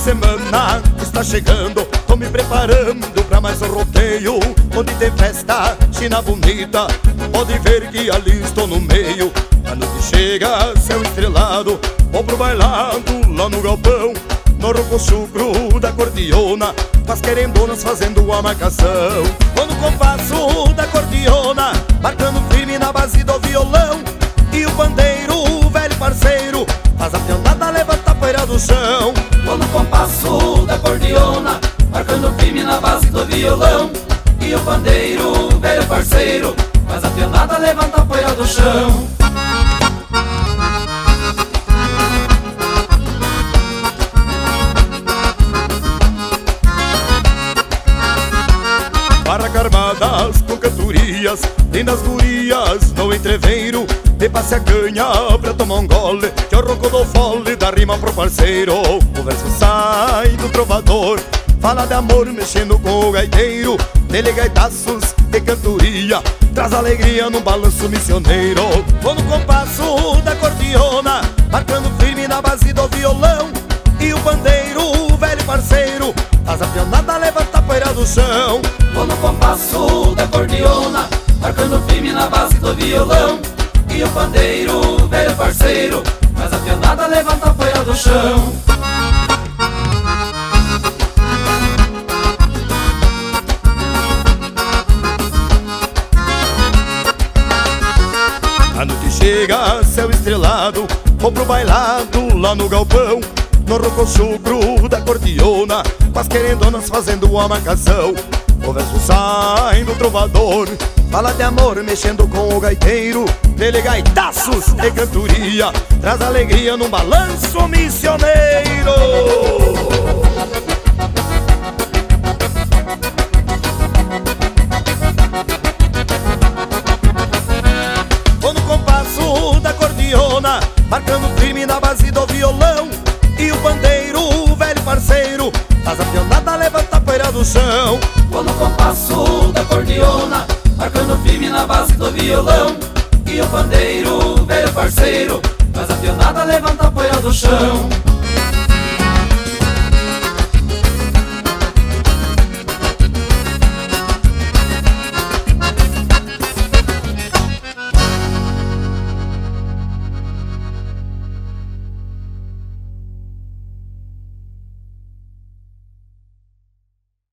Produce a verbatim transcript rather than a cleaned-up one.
semana está chegando, tô me preparando pra mais um rodeio, onde tem festa, china bonita, pode ver que ali estou no meio. A noite chega, céu estrelado, vou pro bailado lá no galpão, no ronco chucro da cordiona, as querendonas fazendo a marcação. Vou no compasso da cordiona, marcando firme na base do violão, e o pandeiro, o velho parceiro, faz a pionada, levanta a poeira do chão. Vou no compasso da cordiona, marcando firme na base do violão, e o pandeiro, o velho parceiro, faz a pionada, levanta a poeira do chão. Barra armadas com cantorias, tem das gurias no entreveiro, de passe a canha pra tomar um gole, que é o ronco do fole da rima pro parceiro. O verso sai do trovador, fala de amor mexendo com o gaiteiro, dele gaitaços de cantoria, traz alegria num balanço missioneiro. Vou no compasso da cordiona, marcando firme na base do violão, e o pandeiro, o velho parceiro, faz a pionada, levanta a poeira do chão. Vou no compasso da cordiona, marcando firme na base do violão, e o pandeiro, velho parceiro, faz a pionada, levanta a poeira do chão. A noite chega, céu estrelado, vou pro bailado lá no galpão, no ronco chucro da cordiona, com as querendonas fazendo a marcação. O verso sai do trovador, fala de amor mexendo com o gaiteiro, dele gaitaços e cantoria, traz alegria num balanço missioneiro. Vou no compasso da cordiona, marcando firme na base do violão, e o pandeiro, o velho parceiro, faz a pionada, levanta a poeira do chão. Vou no compasso da cordiona, marcando firme na base do violão, e o pandeiro, velho parceiro, faz a pionada, levanta a poeira do chão.